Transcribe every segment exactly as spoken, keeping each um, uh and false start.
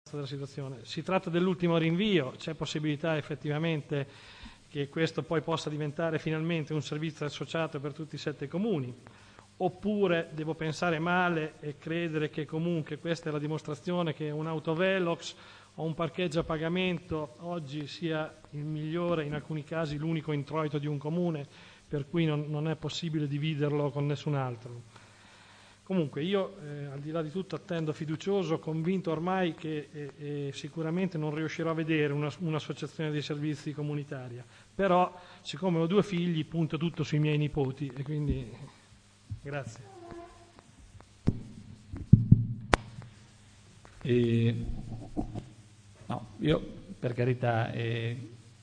della situazione. Si tratta dell'ultimo rinvio, c'è possibilità effettivamente che questo poi possa diventare finalmente un servizio associato per tutti i sette comuni, oppure devo pensare male e credere che comunque questa è la dimostrazione che un autovelox o un parcheggio a pagamento oggi sia il migliore, in alcuni casi l'unico introito di un comune, per cui non, non è possibile dividerlo con nessun altro. Comunque io, eh, al di là di tutto, attendo fiducioso, convinto ormai che eh, eh, sicuramente non riuscirò a vedere una, un'associazione dei servizi comunitaria, però siccome ho due figli punto tutto sui miei nipoti e quindi grazie. E, no, io per carità, eh,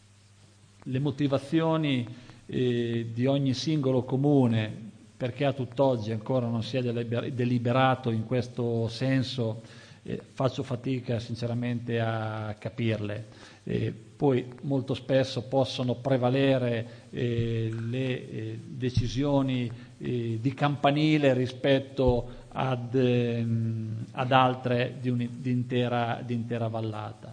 le motivazioni eh, di ogni singolo comune perché a tutt'oggi ancora non si è deliberato in questo senso, eh, faccio fatica sinceramente a capirle. Eh, poi molto spesso possono prevalere eh, le eh, decisioni eh, di campanile rispetto ad, ehm, ad altre di, un, di, intera, di intera vallata.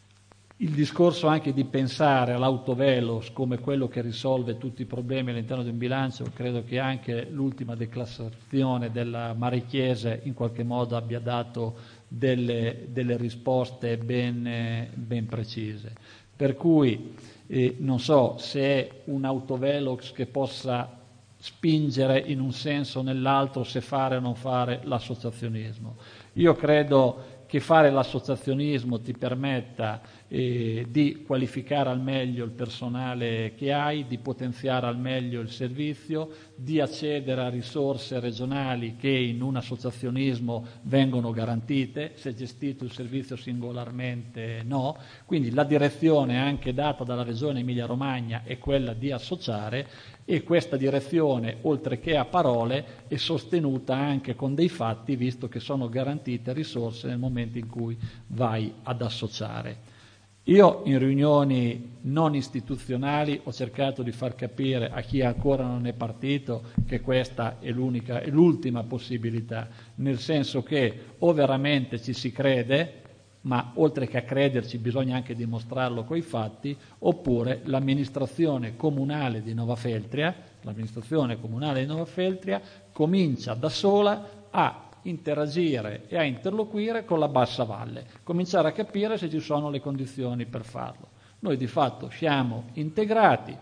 Il discorso anche di pensare all'autovelox come quello che risolve tutti i problemi all'interno di un bilancio, credo che anche l'ultima declassazione della Marichiese in qualche modo abbia dato delle, delle risposte ben, ben precise. Per cui eh, non so se è un autovelox che possa spingere in un senso o nell'altro, se fare o non fare l'associazionismo. Io credo che fare l'associazionismo ti permetta eh, di qualificare al meglio il personale che hai, di potenziare al meglio il servizio, di accedere a risorse regionali che in un associazionismo vengono garantite, se gestito il servizio singolarmente no. Quindi la direzione anche data dalla Regione Emilia-Romagna è quella di associare, e questa direzione, oltre che a parole, è sostenuta anche con dei fatti, visto che sono garantite risorse nel momento in cui vai ad associare. Io in riunioni non istituzionali ho cercato di far capire a chi ancora non è partito che questa è l'unica, è l'ultima possibilità, nel senso che o veramente ci si crede, ma oltre che a crederci bisogna anche dimostrarlo coi fatti, oppure l'amministrazione comunale di Novafeltria, l'amministrazione comunale di Novafeltria comincia da sola a interagire e a interloquire con la bassa valle, cominciare a capire se ci sono le condizioni per farlo. Noi di fatto siamo integrati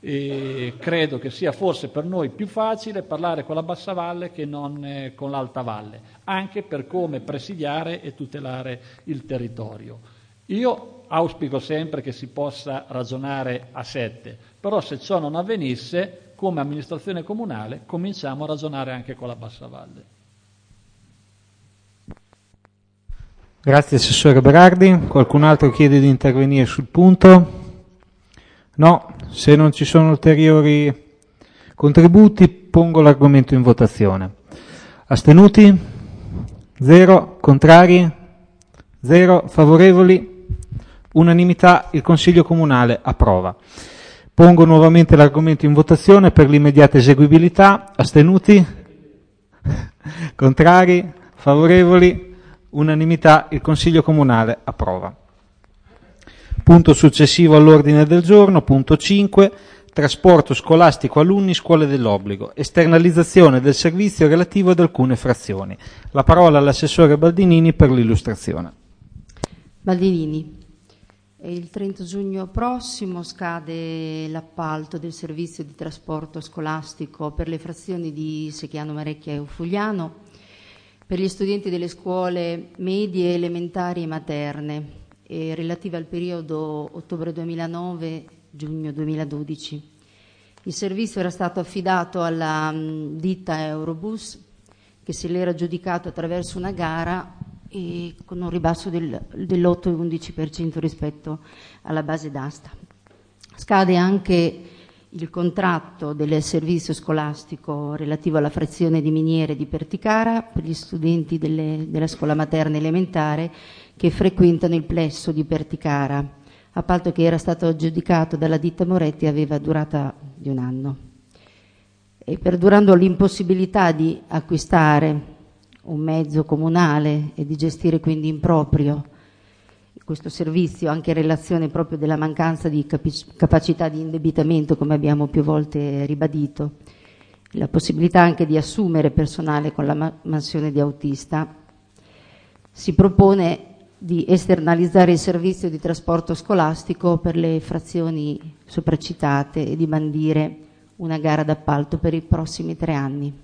e credo che sia forse per noi più facile parlare con la bassa valle che non eh, con l'alta valle, anche per come presidiare e tutelare il territorio. Io auspico sempre che si possa ragionare a sette, però se ciò non avvenisse, come amministrazione comunale cominciamo a ragionare anche con la bassa valle. Grazie Assessore Berardi. Qualcun altro chiede di intervenire sul punto? No, se non ci sono ulteriori contributi pongo l'argomento in votazione. Astenuti? Zero. Contrari? Zero. Favorevoli? Unanimità. Il Consiglio Comunale approva. Pongo nuovamente l'argomento in votazione per l'immediata eseguibilità. Astenuti? Contrari? Favorevoli? Unanimità. Il Consiglio Comunale approva. Punto successivo all'ordine del giorno, punto cinque, trasporto scolastico alunni scuole dell'obbligo, esternalizzazione del servizio relativo ad alcune frazioni. La parola all'assessore Baldinini per l'illustrazione. Baldinini, il trenta giugno prossimo scade l'appalto del servizio di trasporto scolastico per le frazioni di Secchiano Marecchia e Ufugliano per gli studenti delle scuole medie, elementari e materne, e relativa al periodo ottobre duemilanove-giugno duemiladodici. Il servizio era stato affidato alla mh, ditta Eurobus, che se l'era aggiudicato attraverso una gara e con un ribasso del, dell'otto virgola undici per cento rispetto alla base d'asta. Scade anche il contratto del servizio scolastico relativo alla frazione di Miniere di Perticara per gli studenti delle, della scuola materna elementare che frequentano il plesso di Perticara, appalto che era stato aggiudicato dalla ditta Moretti e aveva durata di un anno. E perdurando l'impossibilità di acquistare un mezzo comunale e di gestire quindi in proprio questo servizio anche in relazione proprio della mancanza di capi- capacità di indebitamento, come abbiamo più volte ribadito, la possibilità anche di assumere personale con la ma- mansione di autista. Si propone di esternalizzare il servizio di trasporto scolastico per le frazioni sopracitate e di bandire una gara d'appalto per i prossimi tre anni.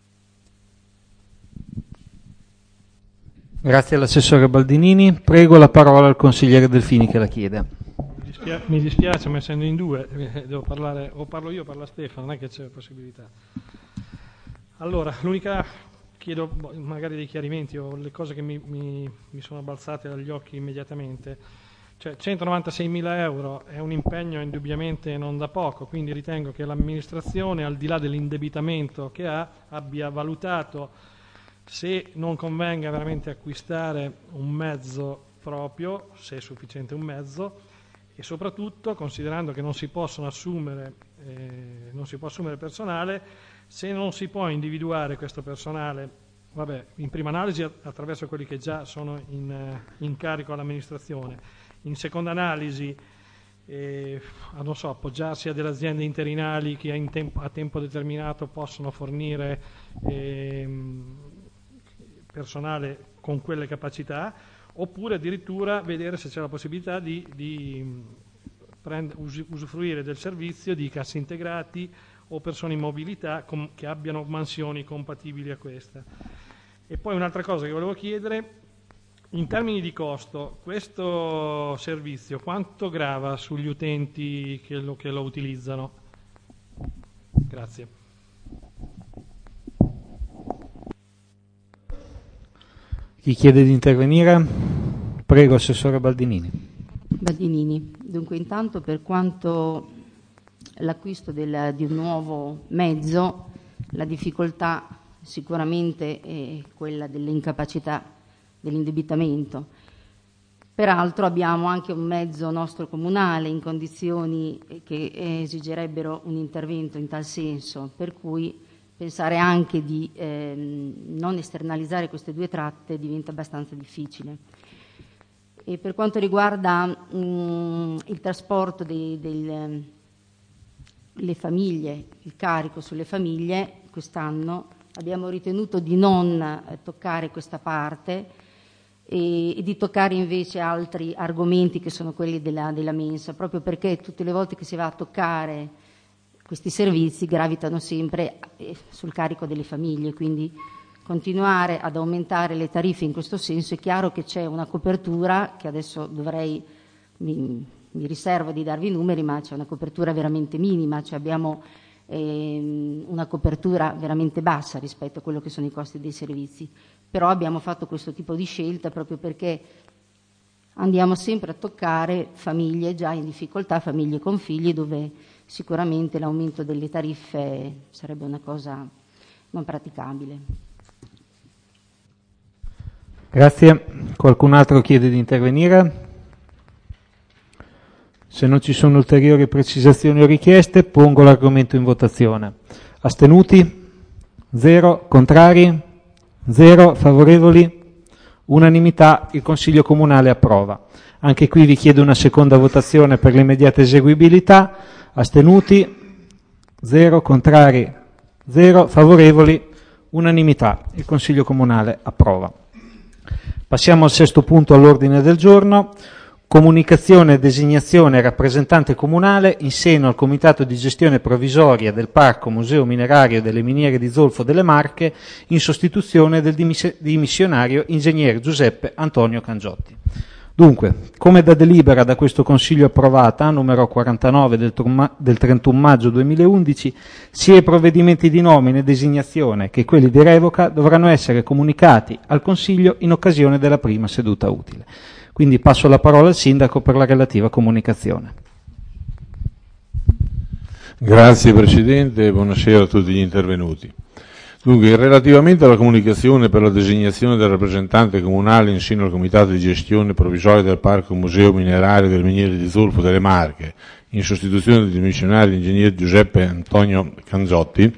Grazie all'assessore Baldinini. Prego la parola al consigliere Delfini che la chiede. Mi, dispia- mi dispiace, ma essendo in due, eh, devo parlare, o parlo io o parla Stefano, non è che c'è possibilità. Allora, l'unica, chiedo magari dei chiarimenti o le cose che mi, mi, mi sono balzate dagli occhi immediatamente. Cioè, centonovantaseimila euro è un impegno indubbiamente non da poco, quindi ritengo che l'amministrazione, al di là dell'indebitamento che ha, abbia valutato se non convenga veramente acquistare un mezzo proprio, se è sufficiente un mezzo, e soprattutto considerando che non si possono assumere, eh, non si può assumere personale, se non si può individuare questo personale, vabbè, in prima analisi attraverso quelli che già sono in, in carico all'amministrazione, in seconda analisi eh, non so, appoggiarsi a delle aziende interinali che in tempo, a tempo determinato possono fornire eh, personale con quelle capacità, oppure addirittura vedere se c'è la possibilità di, di prend- us- usufruire del servizio di cassi integrati o persone in mobilità com- che abbiano mansioni compatibili a questa. E poi un'altra cosa che volevo chiedere, in termini di costo, questo servizio quanto grava sugli utenti che lo, che lo utilizzano? Grazie. Chi chiede di intervenire? Prego, assessore Baldinini. Baldinini, dunque intanto per quanto l'acquisto del, di un nuovo mezzo, la difficoltà sicuramente è quella dell'incapacità dell'indebitamento. Peraltro abbiamo anche un mezzo nostro comunale in condizioni che esigerebbero un intervento in tal senso, per cui pensare anche di ehm, non esternalizzare queste due tratte diventa abbastanza difficile. E per quanto riguarda mh, il trasporto dei, del, le famiglie, il carico sulle famiglie, quest'anno abbiamo ritenuto di non eh, toccare questa parte e, e di toccare invece altri argomenti che sono quelli della, della mensa, proprio perché tutte le volte che si va a toccare questi servizi gravitano sempre sul carico delle famiglie, quindi continuare ad aumentare le tariffe in questo senso. È chiaro che c'è una copertura che adesso dovrei, mi, mi riservo di darvi i numeri, ma c'è una copertura veramente minima, cioè abbiamo eh, una copertura veramente bassa rispetto a quello che sono i costi dei servizi, però abbiamo fatto questo tipo di scelta proprio perché andiamo sempre a toccare famiglie già in difficoltà, famiglie con figli, dove sicuramente l'aumento delle tariffe sarebbe una cosa non praticabile. Grazie. Qualcun altro chiede di intervenire? Se non ci sono ulteriori precisazioni o richieste, pongo l'argomento in votazione. Astenuti? Zero. Contrari? Zero. Favorevoli? Unanimità. Il Consiglio Comunale approva. Anche qui vi chiedo una seconda votazione per l'immediata eseguibilità. Astenuti? Zero. Contrari? Zero. Favorevoli? Unanimità. Il Consiglio Comunale approva. Passiamo al sesto punto all'ordine del giorno. Comunicazione e designazione rappresentante comunale in seno al Comitato di gestione provvisoria del Parco Museo Minerario delle Miniere di Zolfo delle Marche in sostituzione del dimissionario ingegnere Giuseppe Antonio Cangiotti. Dunque, come da delibera da questo Consiglio approvata, numero quarantanove del, turma, del trentuno maggio duemilaundici, sia i provvedimenti di nomina e designazione che quelli di revoca dovranno essere comunicati al Consiglio in occasione della prima seduta utile. Quindi passo la parola al Sindaco per la relativa comunicazione. Grazie Presidente e buonasera a tutti gli intervenuti. Dunque, relativamente alla comunicazione per la designazione del rappresentante comunale in seno al Comitato di gestione provvisoria del Parco Museo Minerario delle Miniere di Zolfo delle Marche, in sostituzione del dimissionario ingegner Giuseppe Antonio Cangiotti,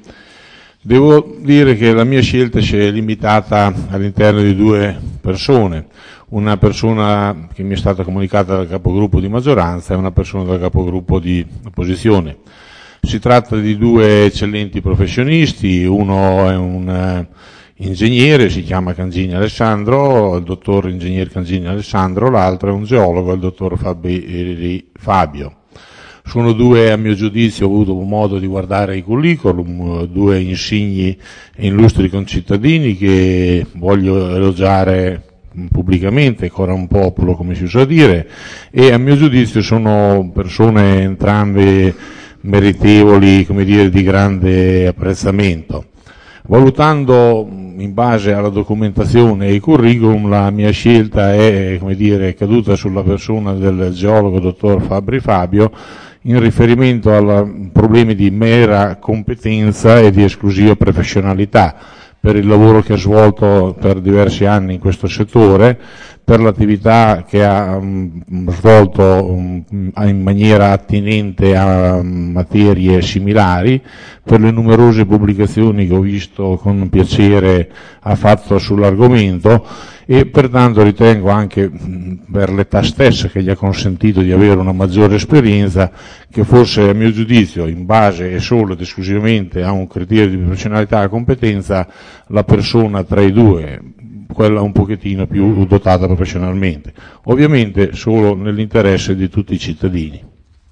devo dire che la mia scelta si è limitata all'interno di due persone. una persona che mi è stata comunicata dal capogruppo di maggioranza e una persona dal capogruppo di opposizione. Si tratta di due eccellenti professionisti, uno è un uh, ingegnere, si chiama Cangini Alessandro, il dottor ingegner Cangini Alessandro, l'altro è un geologo, il dottor Fabi, Fabio. Sono due, a mio giudizio, ho avuto modo di guardare i curriculum, due insigni e illustri concittadini che voglio elogiare pubblicamente, coram populo come si usa dire, e a mio giudizio sono persone entrambe meritevoli, come dire, di grande apprezzamento. Valutando in base alla documentazione e ai curriculum, la mia scelta è, come dire, caduta sulla persona del geologo dottor Fabri Fabio, in riferimento a problemi di mera competenza e di esclusiva professionalità per il lavoro che ha svolto per diversi anni in questo settore, per l'attività che ha um, svolto um, in maniera attinente a um, materie similari, per le numerose pubblicazioni che ho visto con piacere ha fatto sull'argomento, e pertanto ritengo anche mh, per l'età stessa che gli ha consentito di avere una maggiore esperienza, che forse a mio giudizio, in base e solo ed esclusivamente a un criterio di professionalità e competenza, la persona tra i due, quella un pochettino più dotata professionalmente, ovviamente solo nell'interesse di tutti i cittadini.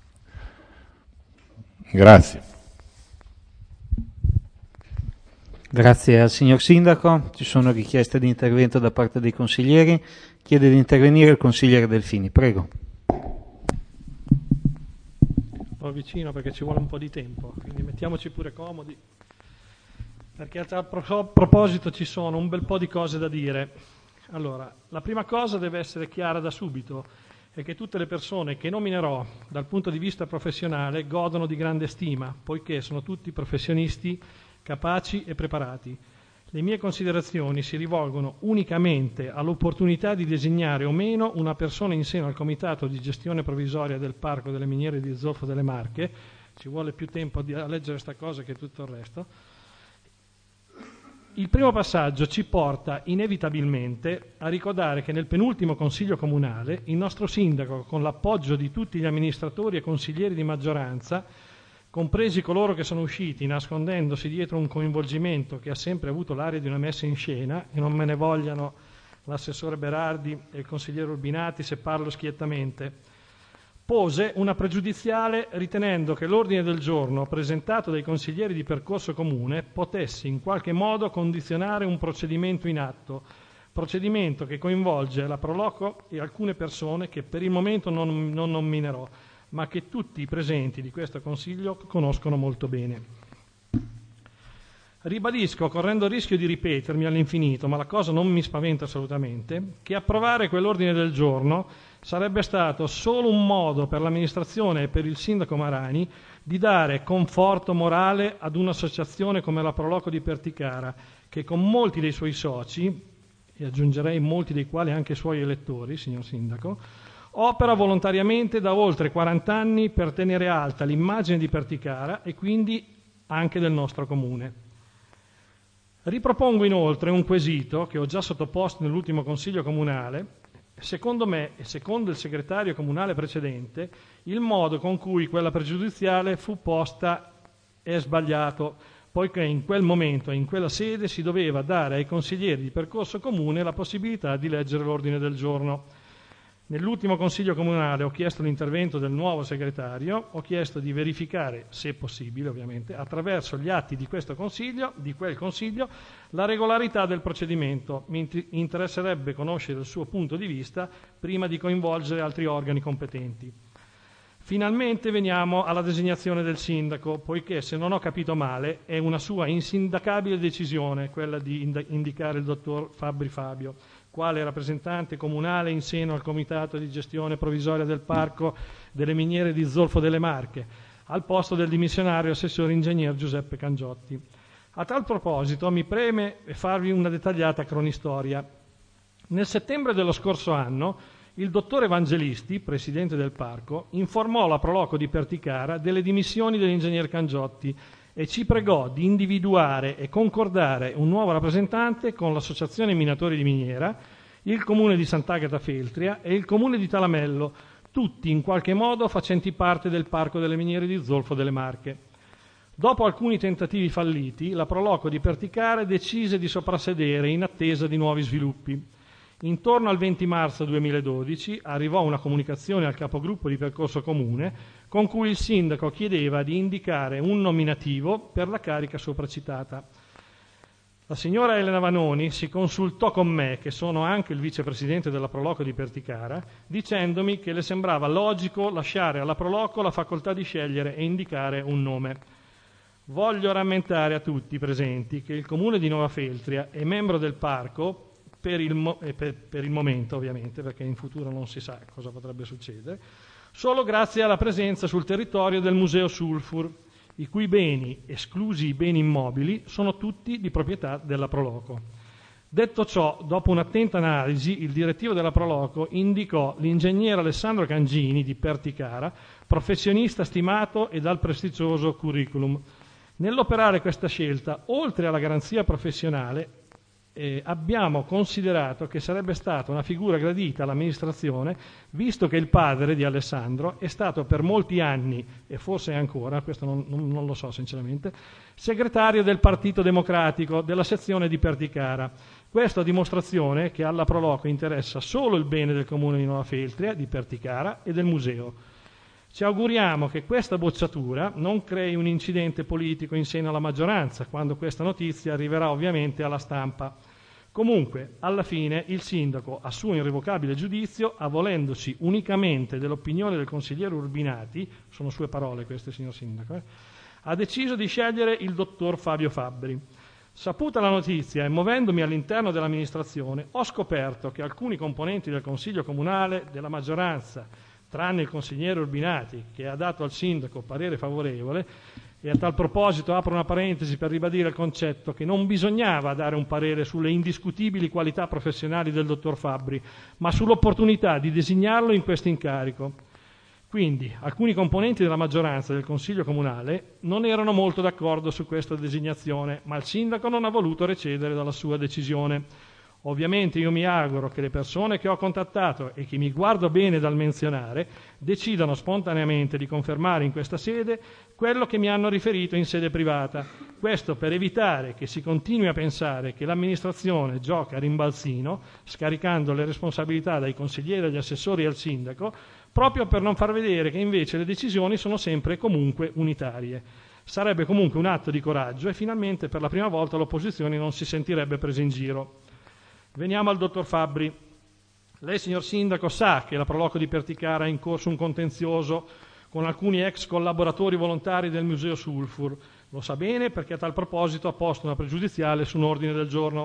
Grazie. Grazie al signor Sindaco. Ci sono richieste di intervento da parte dei consiglieri. Chiede di intervenire il consigliere Delfini. Prego. Un po' vicino perché ci vuole un po' di tempo, quindi mettiamoci pure comodi, perché a tal proposito ci sono un bel po' di cose da dire. Allora, la prima cosa deve essere chiara da subito, è che tutte le persone che nominerò dal punto di vista professionale godono di grande stima, poiché sono tutti professionisti capaci e preparati. Le mie considerazioni si rivolgono unicamente all'opportunità di designare o meno una persona in seno al Comitato di gestione provvisoria del Parco delle Miniere di Zolfo delle Marche. Ci vuole più tempo a leggere questa cosa che tutto il resto. Il primo passaggio ci porta inevitabilmente a ricordare che nel penultimo Consiglio Comunale il nostro Sindaco, con l'appoggio di tutti gli amministratori e consiglieri di maggioranza, compresi coloro che sono usciti nascondendosi dietro un coinvolgimento che ha sempre avuto l'aria di una messa in scena, e non me ne vogliano l'assessore Berardi e il consigliere Urbinati se parlo schiettamente, pose una pregiudiziale ritenendo che l'ordine del giorno presentato dai consiglieri di percorso comune potesse in qualche modo condizionare un procedimento in atto, procedimento che coinvolge la Proloco e alcune persone che per il momento non, non nominerò, ma che tutti i presenti di questo Consiglio conoscono molto bene. Ribadisco, correndo il rischio di ripetermi all'infinito, ma la cosa non mi spaventa assolutamente, che approvare quell'ordine del giorno sarebbe stato solo un modo per l'amministrazione e per il sindaco Marani di dare conforto morale ad un'associazione come la Proloco di Perticara, che con molti dei suoi soci, e aggiungerei molti dei quali anche suoi elettori, signor sindaco, opera volontariamente da oltre quaranta anni per tenere alta l'immagine di Perticara e quindi anche del nostro comune. Ripropongo inoltre un quesito che ho già sottoposto nell'ultimo Consiglio Comunale. Secondo me e secondo il segretario comunale precedente, il modo con cui quella pregiudiziale fu posta è sbagliato, poiché in quel momento e in quella sede si doveva dare ai consiglieri di percorso comune la possibilità di leggere l'ordine del giorno. Nell'ultimo Consiglio Comunale ho chiesto l'intervento del nuovo segretario, ho chiesto di verificare, se possibile ovviamente, attraverso gli atti di questo Consiglio, di quel Consiglio, la regolarità del procedimento. Mi interesserebbe conoscere il suo punto di vista prima di coinvolgere altri organi competenti. Finalmente veniamo alla designazione del sindaco, poiché, se non ho capito male, è una sua insindacabile decisione quella di indicare il dottor Fabri Fabio quale rappresentante comunale in seno al Comitato di gestione provvisoria del Parco delle Miniere di Zolfo delle Marche, al posto del dimissionario assessore ingegner Giuseppe Cangiotti. A tal proposito mi preme farvi una dettagliata cronistoria. Nel settembre dello scorso anno il dottor Evangelisti, presidente del Parco, informò la Proloco di Perticara delle dimissioni dell'ingegner Cangiotti e ci pregò di individuare e concordare un nuovo rappresentante con l'Associazione Minatori di Miniera il comune di Sant'Agata Feltria e il comune di Talamello, tutti in qualche modo facenti parte del Parco delle Miniere di Zolfo delle Marche. Dopo alcuni tentativi falliti, la Proloco di Perticara decise di soprassedere in attesa di nuovi sviluppi. Intorno al venti marzo duemiladodici arrivò una comunicazione al capogruppo di Percorso Comune con cui il sindaco chiedeva di indicare un nominativo per la carica sopracitata. La signora Elena Vanoni si consultò con me, che sono anche il vicepresidente della Proloco di Perticara, dicendomi che le sembrava logico lasciare alla Proloco la facoltà di scegliere e indicare un nome. Voglio rammentare a tutti i presenti che il comune di Nova Feltria è membro del parco per il, mo- per, per il momento, ovviamente, perché in futuro non si sa cosa potrebbe succedere, solo grazie alla presenza sul territorio del Museo Sulfur, i cui beni, esclusi i beni immobili, sono tutti di proprietà della Proloco. Detto ciò, dopo un'attenta analisi, il direttivo della Proloco indicò l'ingegnere Alessandro Cangini di Perticara, professionista stimato e dal prestigioso curriculum. Nell'operare questa scelta, oltre alla garanzia professionale, eh, abbiamo considerato che sarebbe stata una figura gradita all'amministrazione, visto che il padre di Alessandro è stato per molti anni, e forse ancora, questo non, non, non lo so sinceramente, segretario del Partito Democratico della sezione di Perticara. Questo a dimostrazione che alla Proloco interessa solo il bene del comune di Nova Feltria, di Perticara e del museo. Ci auguriamo che questa bocciatura non crei un incidente politico in seno alla maggioranza, quando questa notizia arriverà ovviamente alla stampa. Comunque, alla fine, il sindaco, a suo irrevocabile giudizio, avvalendosi unicamente dell'opinione del consigliere Urbinati, sono sue parole queste, signor sindaco, eh, ha deciso di scegliere il dottor Fabio Fabbri. Saputa la notizia e muovendomi all'interno dell'amministrazione, ho scoperto che alcuni componenti del Consiglio Comunale, della maggioranza, tranne il consigliere Urbinati, che ha dato al sindaco parere favorevole, e a tal proposito apro una parentesi per ribadire il concetto che non bisognava dare un parere sulle indiscutibili qualità professionali del dottor Fabbri, ma sull'opportunità di designarlo in questo incarico. Quindi, alcuni componenti della maggioranza del Consiglio Comunale non erano molto d'accordo su questa designazione, ma il sindaco non ha voluto recedere dalla sua decisione. Ovviamente io mi auguro che le persone che ho contattato e che mi guardo bene dal menzionare decidano spontaneamente di confermare in questa sede quello che mi hanno riferito in sede privata. Questo per evitare che si continui a pensare che l'amministrazione gioca a rimbalzino, scaricando le responsabilità dai consiglieri, agli assessori e al sindaco, proprio per non far vedere che invece le decisioni sono sempre e comunque unitarie. Sarebbe comunque un atto di coraggio e finalmente per la prima volta l'opposizione non si sentirebbe presa in giro. Veniamo al dottor Fabbri. Lei, signor sindaco, sa che la Proloco di Perticara è in corso un contenzioso con alcuni ex collaboratori volontari del Museo Sulfur. Lo sa bene perché a tal proposito ha posto una pregiudiziale su un ordine del giorno.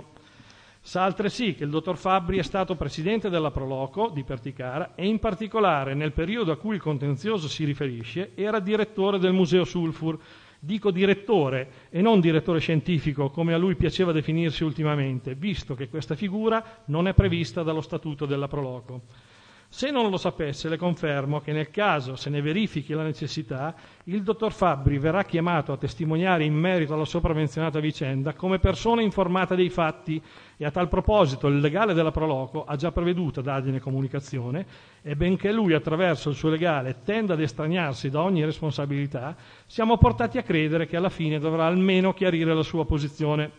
Sa altresì che il dottor Fabbri è stato presidente della Proloco di Perticara e in particolare nel periodo a cui il contenzioso si riferisce era direttore del Museo Sulfur. Dico direttore e non direttore scientifico, come a lui piaceva definirsi ultimamente, visto che questa figura non è prevista dallo statuto della Proloco. Se non lo sapesse, le confermo che nel caso se ne verifichi la necessità, il dottor Fabbri verrà chiamato a testimoniare in merito alla sopramenzionata vicenda come persona informata dei fatti e a tal proposito il legale della Proloco ha già provveduto a dargliene comunicazione e benché lui attraverso il suo legale tenda ad estraniarsi da ogni responsabilità, siamo portati a credere che alla fine dovrà almeno chiarire la sua posizione.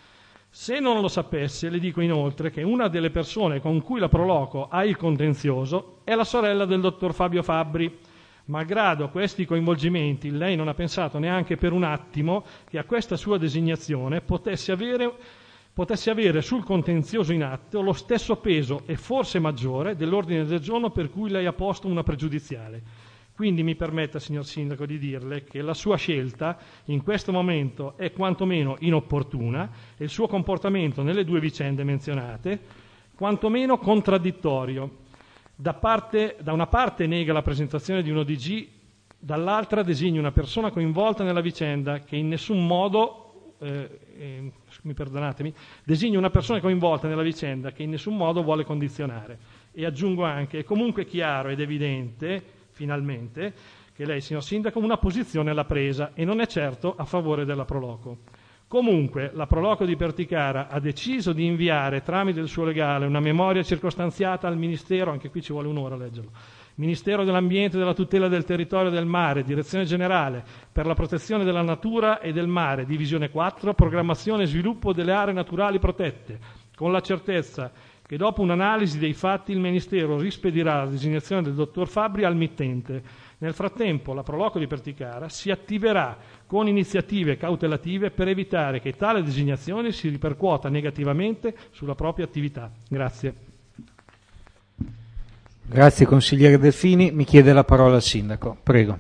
Se non lo sapesse, le dico inoltre che una delle persone con cui la Proloco ha il contenzioso è la sorella del dottor Fabio Fabbri. Malgrado questi coinvolgimenti, lei non ha pensato neanche per un attimo che a questa sua designazione potesse avere, potesse avere sul contenzioso in atto lo stesso peso e forse maggiore dell'ordine del giorno per cui lei ha posto una pregiudiziale. Quindi mi permetta, signor Sindaco, di dirle che la sua scelta in questo momento è quantomeno inopportuna e il suo comportamento nelle due vicende menzionate quantomeno contraddittorio. Da, parte, da una parte nega la presentazione di un O D G, dall'altra designa una persona coinvolta nella vicenda che in nessun modo, eh, eh, mi perdonatemi, designa una persona coinvolta nella vicenda che in nessun modo vuole condizionare. E aggiungo anche, è comunque chiaro ed evidente finalmente, che lei, signor Sindaco, una posizione l'ha presa e non è certo a favore della Proloco. Comunque, la Proloco di Perticara ha deciso di inviare tramite il suo legale una memoria circostanziata al Ministero, anche qui ci vuole un'ora a leggerlo, Ministero dell'Ambiente e della Tutela del Territorio e del Mare, Direzione Generale per la Protezione della Natura e del Mare, Divisione quattro, Programmazione e Sviluppo delle Aree Naturali Protette, con la certezza che dopo un'analisi dei fatti il Ministero rispedirà la designazione del dottor Fabbri al mittente. Nel frattempo la Proloco di Perticara si attiverà con iniziative cautelative per evitare che tale designazione si ripercuota negativamente sulla propria attività. Grazie. Grazie consigliere Delfini. Mi chiede la parola il sindaco. Prego.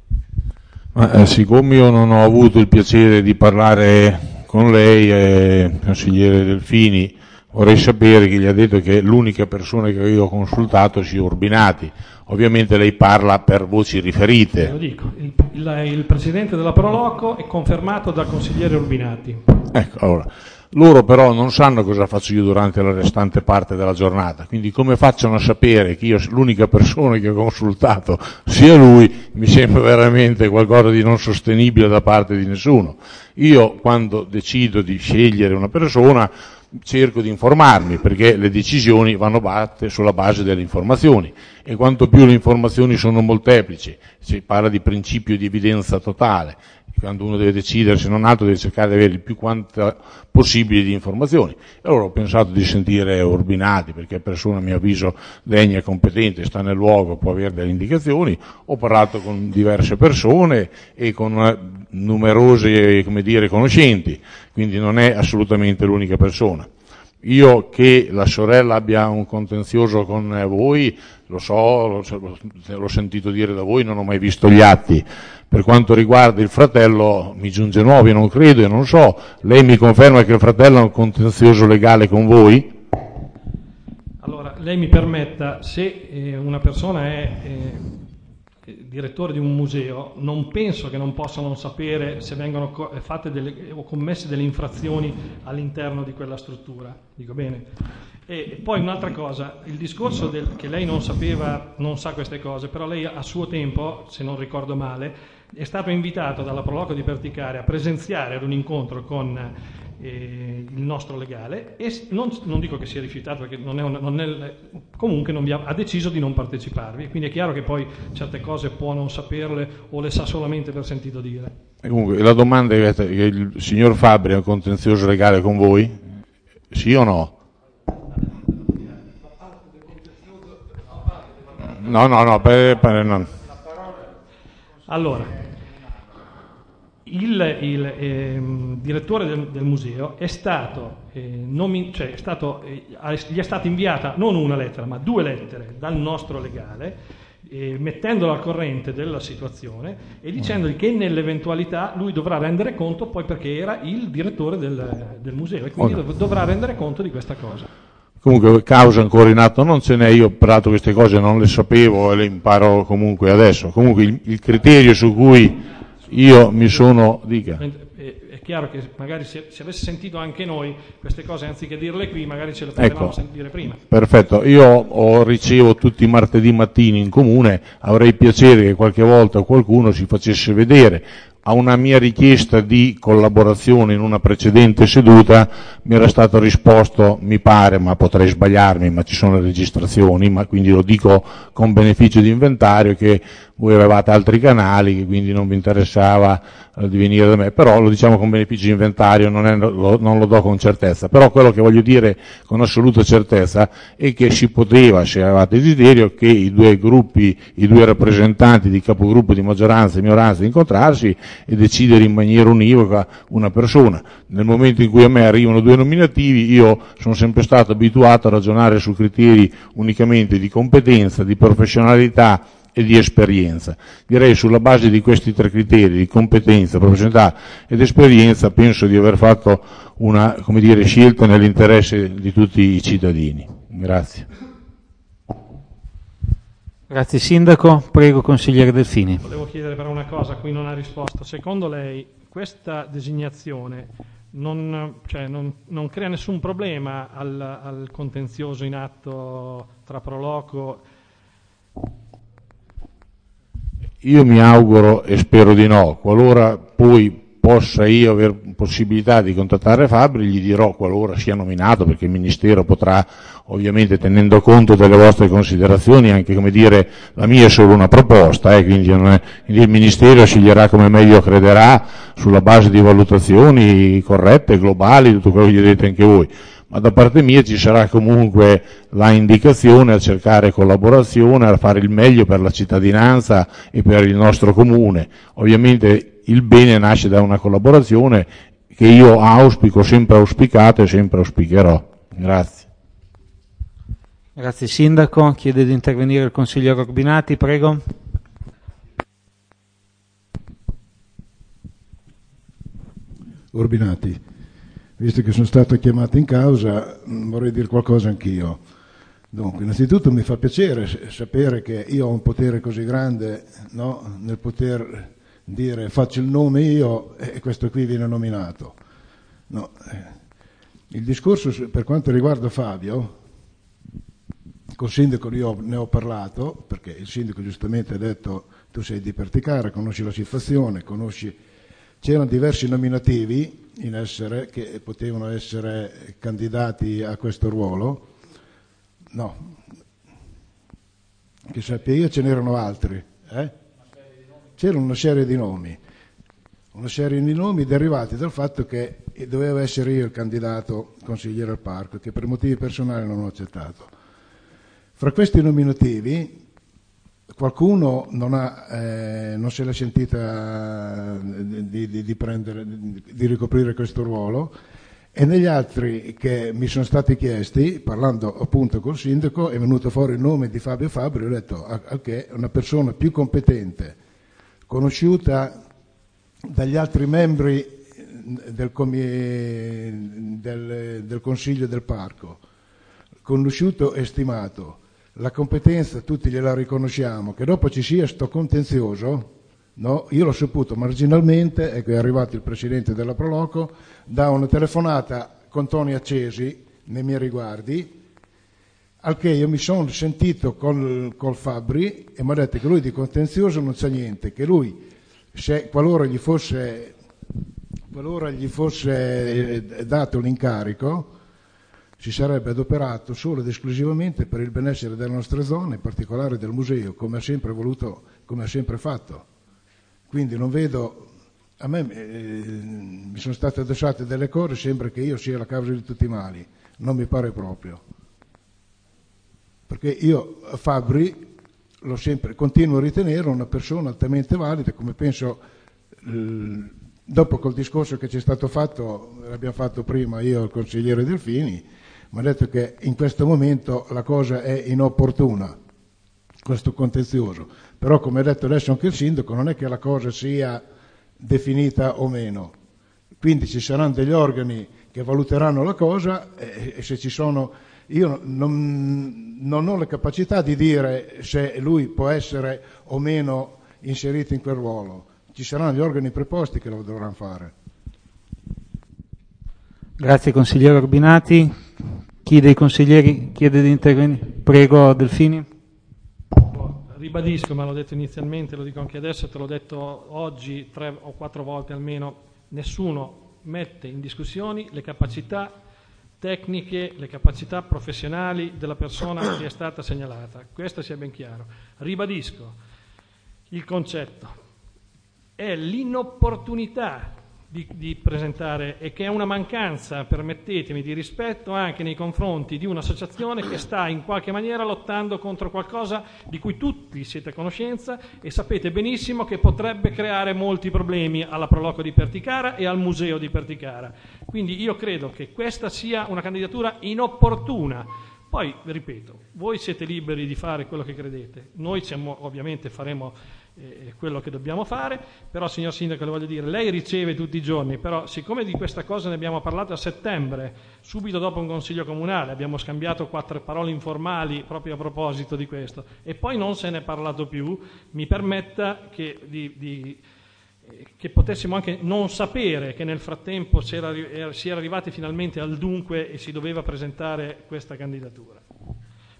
Ma, eh, siccome io non ho avuto il piacere di parlare con lei, eh, consigliere Delfini, vorrei sapere chi gli ha detto che l'unica persona che io ho consultato sia Urbinati. Ovviamente lei parla per voci riferite. Lo dico, il, il, il presidente della Proloco è confermato dal consigliere Urbinati. Ecco, allora, loro però non sanno cosa faccio io durante la restante parte della giornata, quindi come facciano a sapere che io l'unica persona che ho consultato sia lui, mi sembra veramente qualcosa di non sostenibile da parte di nessuno. Io quando decido di scegliere una persona cerco di informarmi, perché le decisioni vanno fatte sulla base delle informazioni, e quanto più le informazioni sono molteplici, si parla di principio di evidenza totale, quando uno deve decidere, se non altro deve cercare di avere il più quanto possibile di informazioni. E allora ho pensato di sentire Urbinati, perché è persona a mio avviso degna e competente, sta nel luogo, può avere delle indicazioni. Ho parlato con diverse persone e con numerose, come dire, conoscenti, quindi non è assolutamente l'unica persona. Io che la sorella abbia un contenzioso con voi, lo so, l'ho sentito dire da voi, non ho mai visto gli atti. Per quanto riguarda il fratello, mi giunge nuovo, io non credo e non so. Lei mi conferma che il fratello ha un contenzioso legale con voi? Allora, lei mi permetta, se eh, una persona è eh, direttore di un museo, non penso che non possa non sapere se vengono co- fatte delle, o commesse delle infrazioni all'interno di quella struttura. Dico bene? E poi un'altra cosa, il discorso del, che lei non sapeva, non sa queste cose, però lei a suo tempo, se non ricordo male, è stato invitato dalla Proloco di Perticara a presenziare ad un incontro con eh, il nostro legale e non, non dico che si è rifiutato, perché non è una, non è, comunque non vi ha, ha deciso di non parteciparvi, quindi è chiaro che poi certe cose può non saperle o le sa solamente per sentito dire. E comunque la domanda è che il signor Fabbri ha un contenzioso legale con voi? Sì o no? No, no, no, per, per, no. Allora, il, il eh, direttore del, del museo è stato, eh, nomi- cioè è stato eh, gli è stata inviata non una lettera, ma due lettere dal nostro legale, eh, mettendolo al corrente della situazione e dicendogli che nell'eventualità lui dovrà rendere conto, poi perché era il direttore del, del museo e quindi okay. dovrà rendere conto di questa cosa. Comunque causa ancora in atto non ce n'è, io peraltro queste cose non le sapevo e le imparo comunque adesso. Comunque il, il criterio su cui io mi sono... Dica. È chiaro che magari se, se avesse sentito anche noi queste cose, anziché dirle qui, magari ce le potevamo ecco, sentire prima. Perfetto, io ho, ricevo tutti i martedì mattini in comune, avrei piacere che qualche volta qualcuno si facesse vedere. A una mia richiesta di collaborazione in una precedente seduta mi era stato risposto, mi pare, ma potrei sbagliarmi, ma ci sono le registrazioni, ma quindi lo dico con beneficio di inventario, che voi avevate altri canali, che quindi non vi interessava eh, di venire da me, però lo diciamo con beneficio di inventario, non, è, lo, non lo do con certezza. Però quello che voglio dire con assoluta certezza è che si poteva, se avevate desiderio, che i due gruppi, i due rappresentanti di capogruppo di maggioranza e minoranza incontrarsi e decidere in maniera univoca una persona. Nel momento in cui a me arrivano due nominativi, io sono sempre stato abituato a ragionare su criteri unicamente di competenza, di professionalità e di esperienza. Direi sulla base di questi tre criteri, di competenza, professionalità ed esperienza, penso di aver fatto una, come dire, scelta nell'interesse di tutti i cittadini. Grazie. Grazie Sindaco, prego consigliere Delfini. Volevo chiedere però una cosa a cui non ha risposto. Secondo lei questa designazione non, cioè non, non crea nessun problema al, al contenzioso in atto tra Proloco? Io mi auguro e spero di no, qualora poi possa io avere possibilità di contattare Fabbri, gli dirò qualora sia nominato, perché il Ministero potrà, ovviamente tenendo conto delle vostre considerazioni, anche come dire, la mia è solo una proposta, eh, quindi, non è, quindi il Ministero sceglierà come meglio crederà sulla base di valutazioni corrette, globali, tutto quello che direte anche voi. Ma da parte mia ci sarà comunque la indicazione a cercare collaborazione, a fare il meglio per la cittadinanza e per il nostro comune. Ovviamente il bene nasce da una collaborazione che io auspico, sempre auspicato e sempre auspicherò. Grazie. Grazie Sindaco. Chiede di intervenire il consigliere Orbinati, prego. Orbinati, visto che sono stato chiamato in causa, vorrei dire qualcosa anch'io. Dunque, innanzitutto mi fa piacere sapere che io ho un potere così grande, no? Nel poter dire faccio il nome io e questo qui viene nominato. No. Il discorso per quanto riguarda Fabio, col sindaco io ne ho parlato, perché il sindaco giustamente ha detto tu sei di Perticara, conosci la situazione, conosci... C'erano diversi nominativi in essere che potevano essere candidati a questo ruolo. No, che sappia io ce n'erano altri. Eh? C'era una serie di nomi, una serie di nomi derivati dal fatto che dovevo essere io il candidato consigliere al parco, che per motivi personali non ho accettato. Fra questi nominativi qualcuno non, ha, eh, non se l'è sentita di, di, di, prendere, di, di ricoprire questo ruolo, e negli altri che mi sono stati chiesti, parlando appunto col sindaco, è venuto fuori il nome di Fabio Fabbri. Ho detto che è una persona più competente, conosciuta dagli altri membri del, del, del Consiglio del Parco, conosciuto e stimato. La competenza tutti gliela riconosciamo, che dopo ci sia sto contenzioso, no? Io l'ho saputo marginalmente, ecco, è arrivato il presidente della Proloco, da una telefonata con toni accesi nei miei riguardi, al che io mi sono sentito col, col Fabbri e mi ha detto che lui di contenzioso non sa niente, che lui, se qualora gli fosse, qualora gli fosse dato l'incarico, si sarebbe adoperato solo ed esclusivamente per il benessere della nostra zona, in particolare del museo, come ha sempre voluto, come ha sempre fatto. Quindi non vedo, a me eh, mi sono state addossate delle cose, sembra che io sia la causa di tutti i mali, non mi pare proprio. Perché io Fabbri l'ho sempre, continuo a ritenere una persona altamente valida, come penso eh, dopo col discorso che ci è stato fatto, l'abbiamo fatto prima io e il consigliere Delfini, mi ha detto che in questo momento la cosa è inopportuna, questo contenzioso. Però, come ha detto adesso anche il sindaco, non è che la cosa sia definita o meno. Quindi ci saranno degli organi che valuteranno la cosa e, e se ci sono... Io non, non ho la capacità di dire se lui può essere o meno inserito in quel ruolo. Ci saranno gli organi preposti che lo dovranno fare. Grazie consigliere Orbinati. Chi dei consiglieri chiede di intervenire? Prego Delfini. Ribadisco, ma l'ho detto inizialmente, lo dico anche adesso, te l'ho detto oggi tre o quattro volte almeno, nessuno mette in discussione le capacità tecniche, le capacità professionali della persona che è stata segnalata. Questo sia ben chiaro. Ribadisco il concetto. È l'inopportunità Di, di presentare, e che è una mancanza, permettetemi, di rispetto anche nei confronti di un'associazione che sta in qualche maniera lottando contro qualcosa di cui tutti siete a conoscenza e sapete benissimo che potrebbe creare molti problemi alla Proloco di Perticara e al Museo di Perticara. Quindi io credo che questa sia una candidatura inopportuna. Poi, ripeto, voi siete liberi di fare quello che credete, noi siamo, ovviamente faremo eh, quello che dobbiamo fare, però signor Sindaco le voglio dire, lei riceve tutti i giorni, però siccome di questa cosa ne abbiamo parlato a settembre, subito dopo un consiglio comunale, abbiamo scambiato quattro parole informali proprio a proposito di questo, e poi non se ne è parlato più, mi permetta che di... di che potessimo anche non sapere che nel frattempo si era, si era arrivati finalmente al dunque e si doveva presentare questa candidatura.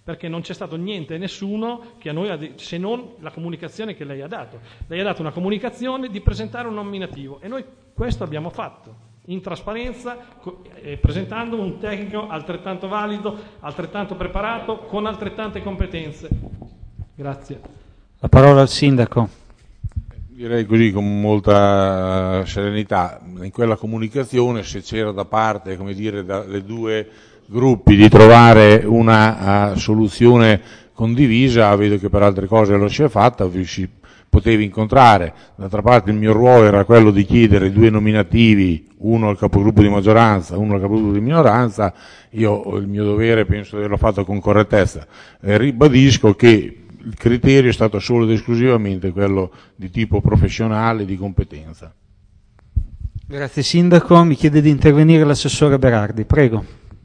perché non c'è stato niente e nessuno che a noi ha de- se non la comunicazione che lei ha dato. Lei ha dato una comunicazione di presentare un nominativo e noi questo abbiamo fatto in trasparenza, co- eh, presentando un tecnico altrettanto valido, altrettanto preparato, con altrettante competenze. Grazie. La parola al sindaco. Direi così con molta serenità, in quella comunicazione se c'era da parte, come dire, dalle due gruppi di trovare una uh, soluzione condivisa, vedo che per altre cose lo si è fatta, si potevi incontrare. D'altra parte il mio ruolo era quello di chiedere due nominativi, uno al capogruppo di maggioranza, uno al capogruppo di minoranza. Io il mio dovere penso di averlo fatto con correttezza. Eh, ribadisco che il criterio è stato solo ed esclusivamente quello di tipo professionale, di competenza. Grazie Sindaco, mi chiede di intervenire l'assessore Berardi, prego.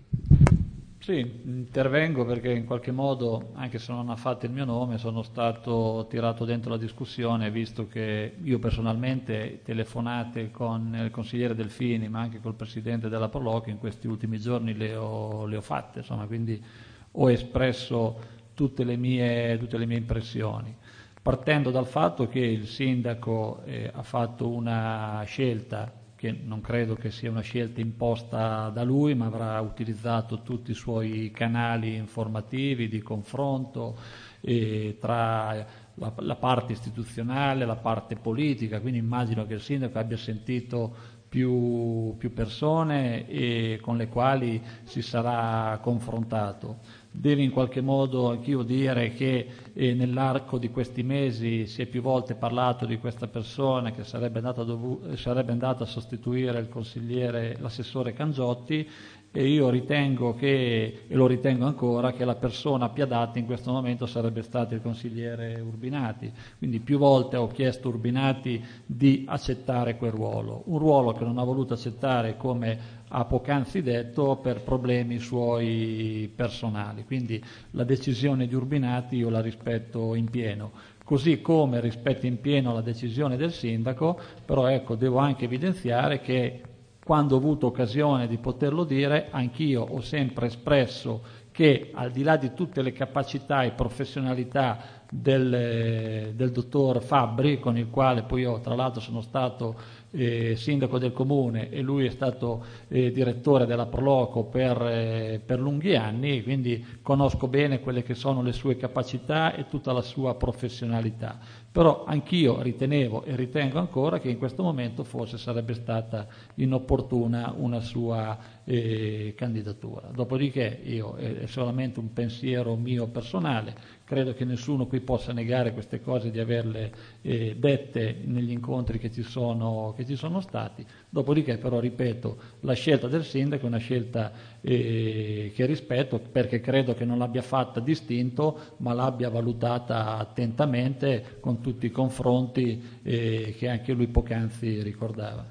Sì, intervengo perché in qualche modo, anche se non ha fatto il mio nome, sono stato tirato dentro la discussione, visto che io personalmente telefonate con il consigliere Delfini, ma anche col presidente della Proloco, in questi ultimi giorni le ho, le ho fatte, insomma, quindi ho espresso tutte le mie, tutte le mie impressioni, partendo dal fatto che il sindaco eh, ha fatto una scelta che non credo che sia una scelta imposta da lui, ma avrà utilizzato tutti i suoi canali informativi di confronto eh, tra la, la parte istituzionale, la parte politica, quindi immagino che il sindaco abbia sentito più, più persone e con le quali si sarà confrontato. Devo in qualche modo anch'io dire che eh, nell'arco di questi mesi si è più volte parlato di questa persona che sarebbe andata, dovu- sarebbe andata a sostituire il consigliere, l'assessore Cangiotti, e io ritengo che, e lo ritengo ancora, che la persona più adatta in questo momento sarebbe stato il consigliere Urbinati. Quindi più volte ho chiesto a Urbinati di accettare quel ruolo, un ruolo che non ha voluto accettare, come ha poc'anzi detto, per problemi suoi personali. Quindi la decisione di Urbinati io la rispetto in pieno, così come rispetto in pieno la decisione del sindaco, però ecco, devo anche evidenziare che quando ho avuto occasione di poterlo dire, anch'io ho sempre espresso che al di là di tutte le capacità e professionalità del, del dottor Fabbri, con il quale poi io tra l'altro sono stato eh, sindaco del comune e lui è stato eh, direttore della Proloco per, eh, per lunghi anni, quindi conosco bene quelle che sono le sue capacità e tutta la sua professionalità. Però anch'io ritenevo e ritengo ancora che in questo momento forse sarebbe stata inopportuna una sua eh, candidatura. Dopodiché io è, è solamente un pensiero mio personale, credo che nessuno qui possa negare queste cose di averle eh, dette negli incontri che ci sono, che ci sono stati. Dopodiché però, ripeto, la scelta del sindaco è una scelta eh, che rispetto, perché credo che non l'abbia fatta distinto, ma l'abbia valutata attentamente con tutti i confronti eh, che anche lui poc'anzi ricordava.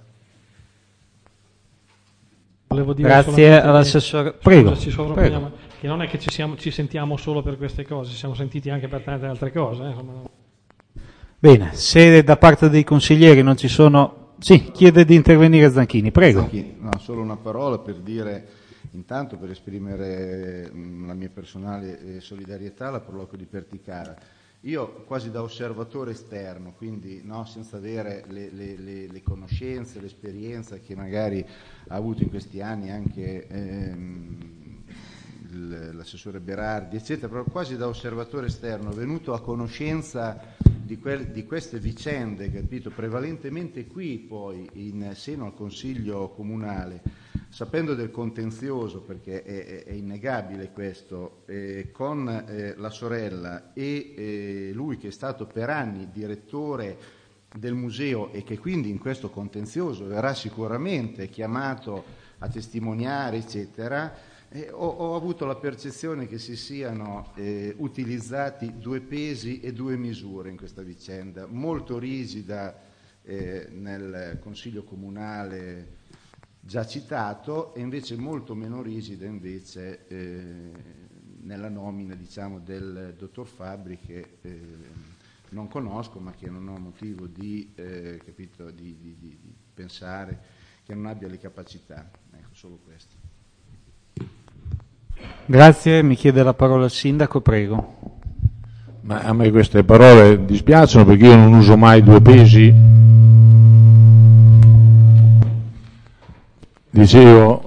Volevo dire Grazie all'assessore. Prego, ci prego. Che non è che ci, siamo, ci sentiamo solo per queste cose, ci siamo sentiti anche per tante altre cose. Eh, insomma. Bene, se da parte dei consiglieri non ci sono... Sì, chiede di intervenire Zanchini, prego. Zanchini, no, solo una parola per dire, intanto per esprimere mh, la mia personale solidarietà alla Proloco di Perticara. Io quasi da osservatore esterno, quindi no, senza avere le, le, le, le conoscenze, l'esperienza che magari ha avuto in questi anni anche ehm, l'assessore Berardi, eccetera, però quasi da osservatore esterno, venuto a conoscenza di, quel, di queste vicende, capito, prevalentemente qui poi in seno al Consiglio Comunale, sapendo del contenzioso, perché è, è innegabile questo, eh, con eh, la sorella e eh, lui che è stato per anni direttore del museo e che quindi in questo contenzioso verrà sicuramente chiamato a testimoniare, eccetera, eh, ho, ho avuto la percezione che si siano eh, utilizzati due pesi e due misure in questa vicenda, molto rigida eh, nel Consiglio Comunale già citato e invece molto meno rigida invece eh, nella nomina, diciamo, del dottor Fabbri, che eh, non conosco ma che non ho motivo di, eh, capito, di, di, di, di pensare che non abbia le capacità. Ecco, solo questo. Grazie, mi chiede la parola il sindaco, prego. Ma a me queste parole dispiacciono perché io non uso mai due pesi. Dicevo,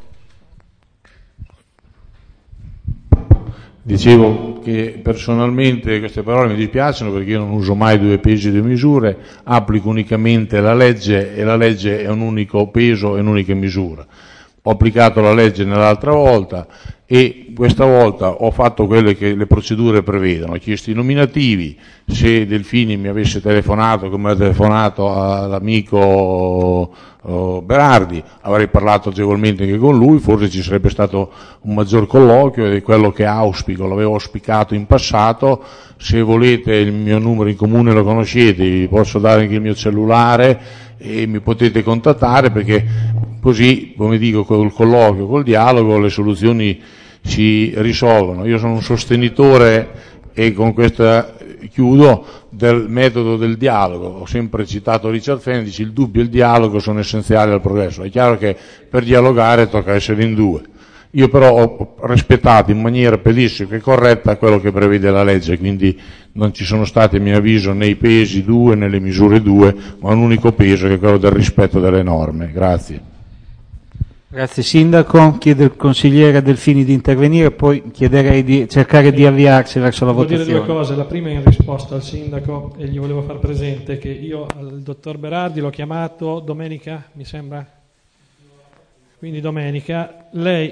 dicevo che personalmente queste parole mi dispiacciono perché io non uso mai due pesi e due misure, applico unicamente la legge e la legge è un unico peso e un'unica misura. Ho applicato la legge nell'altra volta e questa volta ho fatto quelle che le procedure prevedono, ho chiesto i nominativi, se Delfini mi avesse telefonato come ha telefonato all'amico uh, Berardi avrei parlato agevolmente anche con lui, forse ci sarebbe stato un maggior colloquio ed è quello che auspico, l'avevo auspicato in passato. Se volete il mio numero in comune lo conoscete, vi posso dare anche il mio cellulare e mi potete contattare perché così, come dico, col colloquio, col dialogo, le soluzioni si risolvono. Io sono un sostenitore, e con questa chiudo, del metodo del dialogo. Ho sempre citato Richard Feynman, dice il dubbio e il dialogo sono essenziali al progresso. È chiaro che per dialogare tocca essere in due. Io però ho rispettato in maniera pedissequa e corretta quello che prevede la legge, quindi non ci sono stati, a mio avviso, né i pesi due né le misure due, ma un unico peso che è quello del rispetto delle norme. Grazie. Grazie Sindaco, chiedo al consigliere Delfini di intervenire, poi chiederei di cercare di avviarsi verso la Devo votazione. dire due cose, la prima in risposta al Sindaco, e gli volevo far presente che io al dottor Berardi l'ho chiamato domenica, mi sembra, quindi domenica, lei,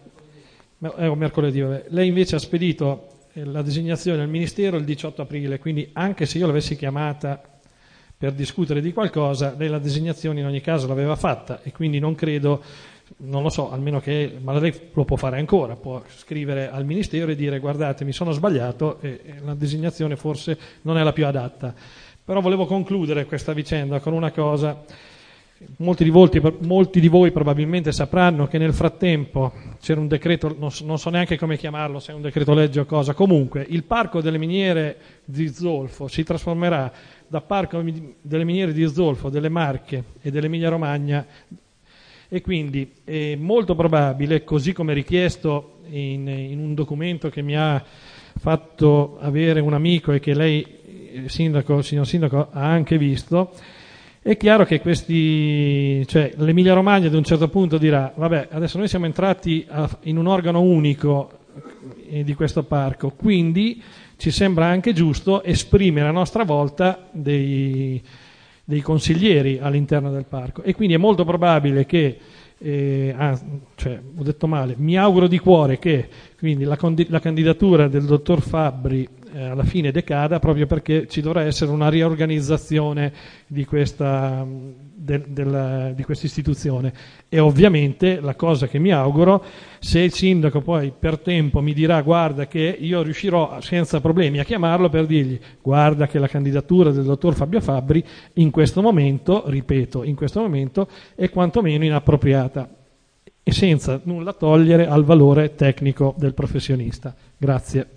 eh, mercoledì, vabbè. Lei invece ha spedito la designazione al Ministero il diciotto aprile, quindi anche se io l'avessi chiamata per discutere di qualcosa, lei la designazione in ogni caso l'aveva fatta e quindi non credo, non lo so, almeno che, ma lei lo può fare ancora, può scrivere al Ministero e dire guardate mi sono sbagliato e, e la designazione forse non è la più adatta. Però volevo concludere questa vicenda con una cosa. Molti di, voi, molti di voi probabilmente sapranno che nel frattempo c'era un decreto, non so, non so neanche come chiamarlo, se è un decreto legge o cosa, comunque il parco delle miniere di Zolfo si trasformerà da parco delle miniere di Zolfo, delle Marche e dell'Emilia Romagna e quindi è molto probabile, così come richiesto in, in un documento che mi ha fatto avere un amico e che lei, sindaco, signor Sindaco, ha anche visto. È chiaro che questi, cioè l'Emilia Romagna ad un certo punto dirà vabbè adesso noi siamo entrati a, in un organo unico eh, di questo parco, quindi ci sembra anche giusto esprimere a nostra volta dei, dei consiglieri all'interno del parco e quindi è molto probabile che eh, ah, cioè, ho detto male, mi auguro di cuore che quindi la, la candidatura del dottor Fabbri alla fine decada proprio perché ci dovrà essere una riorganizzazione di questa de, de, di questa istituzione e ovviamente la cosa che mi auguro, se il sindaco poi per tempo mi dirà guarda che io riuscirò senza problemi a chiamarlo per dirgli guarda che la candidatura del dottor Fabio Fabbri in questo momento, ripeto, in questo momento è quantomeno inappropriata e senza nulla togliere al valore tecnico del professionista. Grazie.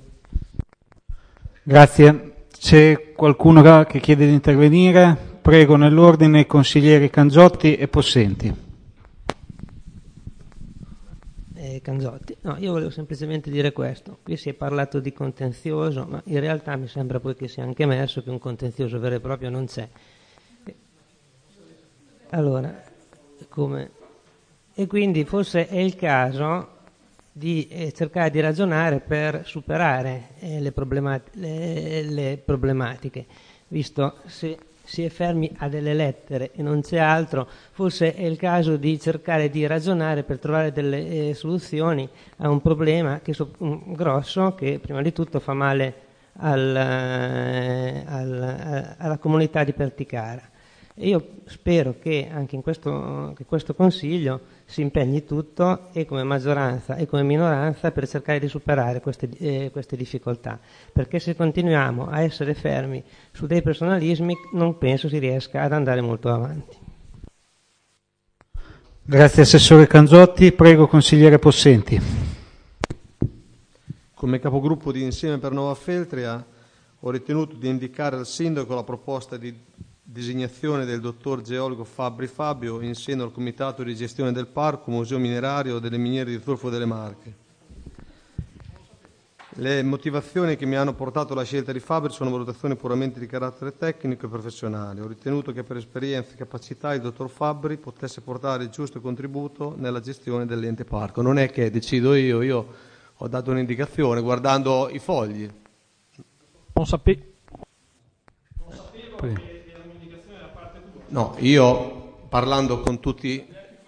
Grazie. C'è qualcuno che chiede di intervenire? Prego nell'ordine i consiglieri Canzotti e Possenti. Eh, Canzotti, no, io volevo semplicemente dire questo. Qui si è parlato di contenzioso, ma in realtà mi sembra poi che sia anche emerso che un contenzioso vero e proprio non c'è. Allora, come? E quindi forse è il caso di eh, cercare di ragionare per superare eh, le, problemat- le, le problematiche, visto se si è fermi a delle lettere e non c'è altro, forse è il caso di cercare di ragionare per trovare delle eh, soluzioni a un problema che so- un grosso che prima di tutto fa male al, eh, al, alla comunità di Perticara. E io spero che anche in questo, che questo Consiglio si impegni tutto e come maggioranza e come minoranza per cercare di superare queste, eh, queste difficoltà, perché se continuiamo a essere fermi su dei personalismi non penso si riesca ad andare molto avanti. Grazie Assessore Canzotti, prego Consigliere Possenti. Come capogruppo di Insieme per Nova Feltria ho ritenuto di indicare al Sindaco la proposta di designazione del dottor geologo Fabbri Fabio in seno al Comitato di Gestione del Parco Museo Minerario delle Miniere di Zolfo delle Marche. Le motivazioni che mi hanno portato alla scelta di Fabbri sono valutazioni puramente di carattere tecnico e professionale. Ho ritenuto che per esperienza e capacità il dottor Fabbri potesse portare il giusto contributo nella gestione dell'ente parco. Non è che decido io, io ho dato un'indicazione guardando i fogli. Non sapevo, non sapevo che era un'indicazione da parte tua. No, io parlando con tutti...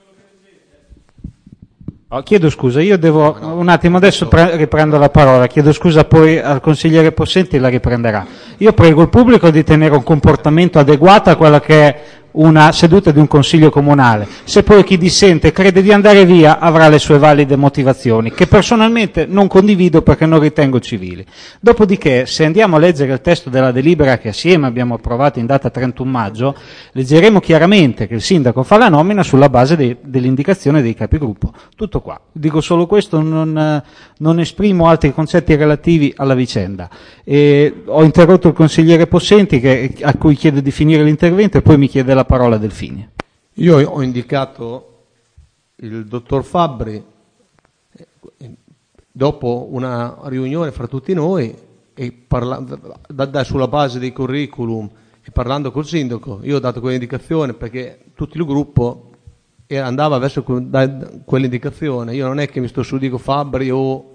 Oh, chiedo scusa, io devo un attimo adesso pre- riprendo la parola, chiedo scusa poi al consigliere Possenti, la riprenderà. Io prego il pubblico di tenere un comportamento adeguato a quella che è una seduta di un consiglio comunale. Se poi chi dissente crede di andare via avrà le sue valide motivazioni, che personalmente non condivido perché non ritengo civili. Dopodiché, se andiamo a leggere il testo della delibera che assieme abbiamo approvato in data trentuno maggio, leggeremo chiaramente che il sindaco fa la nomina sulla base dei, dell'indicazione dei capigruppo. Tutto qua. Dico solo questo, non, non esprimo altri concetti relativi alla vicenda. E ho interrotto il consigliere Possenti che, a cui chiedo di finire l'intervento e poi mi chiede la parola Delfini. Io ho indicato il dottor Fabbri dopo una riunione fra tutti noi e parla, da, da, sulla base dei curriculum e parlando col sindaco, io ho dato quell'indicazione perché tutto il gruppo era, andava verso da, da, quell'indicazione. Io non è che mi sto su dico Fabbri o...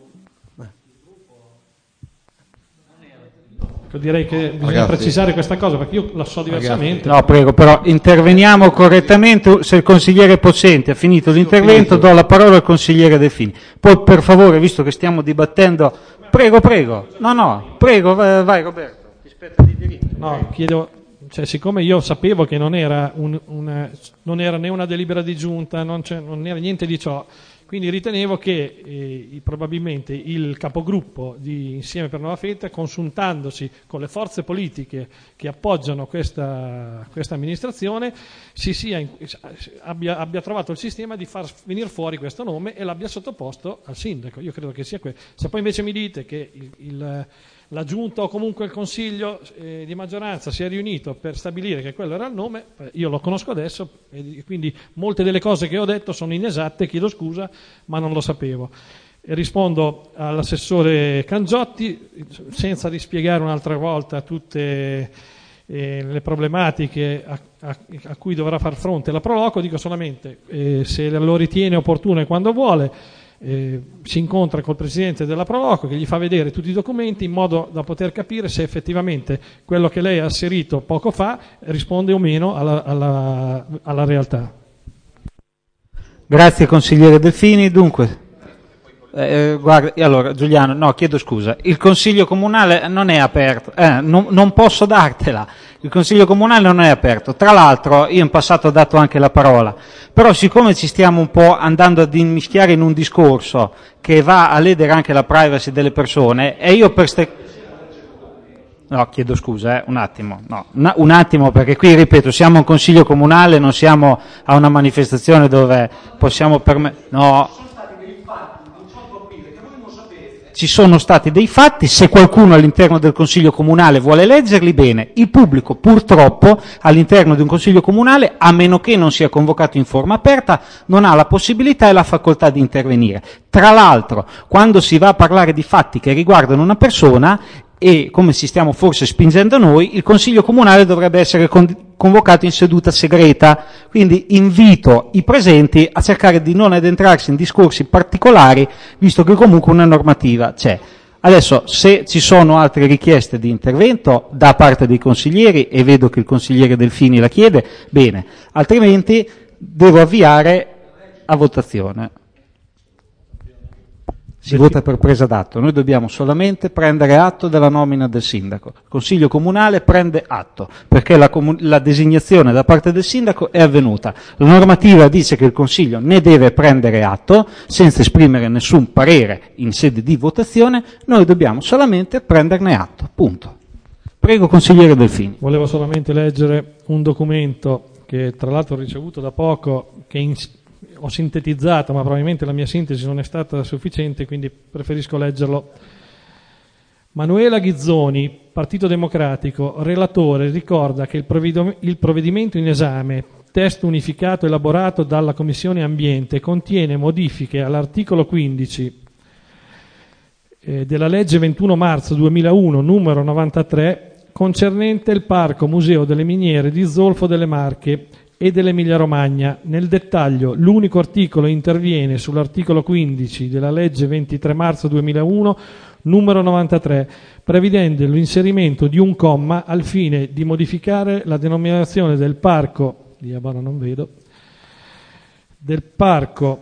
Direi che bisogna Ragazzi, precisare questa cosa perché io la so diversamente. No, prego, però interveniamo correttamente. Se il consigliere Possenti ha finito l'intervento, do la parola al consigliere Delfini. Poi, per favore, visto che stiamo dibattendo, prego, prego. No, no, prego, vai, vai Roberto. Ti spetta di diritto. No, chiedo, cioè, siccome io sapevo che non era, un, una, non era né una delibera di giunta, non, non era niente di ciò. Quindi ritenevo che eh, probabilmente il capogruppo di Insieme per Nova Feltria, consultandosi con le forze politiche che appoggiano questa, questa amministrazione, si sia, abbia, abbia trovato il sistema di far venire fuori questo nome e l'abbia sottoposto al sindaco. Io credo che sia questo. Se poi invece mi dite che il, il, la giunta o comunque il consiglio eh, di maggioranza si è riunito per stabilire che quello era il nome, io lo conosco adesso e quindi molte delle cose che ho detto sono inesatte, chiedo scusa, ma non lo sapevo. E rispondo all'assessore Cangiotti senza rispiegare un'altra volta tutte eh, le problematiche a, a, a cui dovrà far fronte la Proloco, dico solamente eh, se lo ritiene opportuno e quando vuole eh, si incontra col presidente della Proloco che gli fa vedere tutti i documenti in modo da poter capire se effettivamente quello che lei ha asserito poco fa risponde o meno alla, alla, alla realtà. Grazie consigliere Delfini. Dunque, eh, guarda, allora Giuliano, no, chiedo scusa, il consiglio comunale non è aperto, eh, non, non posso dartela, il consiglio comunale non è aperto. Tra l'altro io in passato ho dato anche la parola, però siccome ci stiamo un po' andando ad immischiare in un discorso che va a ledere anche la privacy delle persone, e io per ste... No, chiedo scusa, eh, un attimo, no, un, un attimo, perché qui, ripeto, siamo un consiglio comunale, non siamo a una manifestazione dove possiamo permettere... No. Ci sono stati dei fatti, se qualcuno all'interno del consiglio comunale vuole leggerli, bene. Il pubblico, purtroppo, all'interno di un consiglio comunale, a meno che non sia convocato in forma aperta, non ha la possibilità e la facoltà di intervenire. Tra l'altro, quando si va a parlare di fatti che riguardano una persona, e come ci stiamo forse spingendo noi, il consiglio comunale dovrebbe essere con- convocato in seduta segreta. Quindi invito i presenti a cercare di non addentrarsi in discorsi particolari, visto che comunque una normativa c'è. Adesso, se ci sono altre richieste di intervento da parte dei consiglieri, e vedo che il consigliere Delfini la chiede, bene, altrimenti devo avviare a votazione. Si vota per presa d'atto, noi dobbiamo solamente prendere atto della nomina del sindaco. Il Consiglio Comunale prende atto, perché la, comun- la designazione da parte del sindaco è avvenuta. La normativa dice che il Consiglio ne deve prendere atto, senza esprimere nessun parere in sede di votazione, noi dobbiamo solamente prenderne atto, punto. Prego, consigliere Delfini. Volevo solamente leggere un documento che tra l'altro ho ricevuto da poco, che in- ho sintetizzato, ma probabilmente la mia sintesi non è stata sufficiente, quindi preferisco leggerlo. Manuela Ghizzoni, Partito Democratico, relatore, ricorda che il provvedimento in esame, testo unificato elaborato dalla Commissione Ambiente, contiene modifiche all'articolo quindici eh, della legge ventuno marzo duemilauno numero novantatré concernente il Parco Museo delle Miniere di Zolfo delle Marche e dell'Emilia Romagna. Nel dettaglio, l'unico articolo interviene sull'articolo quindici della legge ventitré marzo duemilauno numero novantatré, prevedendo l'inserimento di un comma al fine di modificare la denominazione del parco, di Abano non vedo, del parco,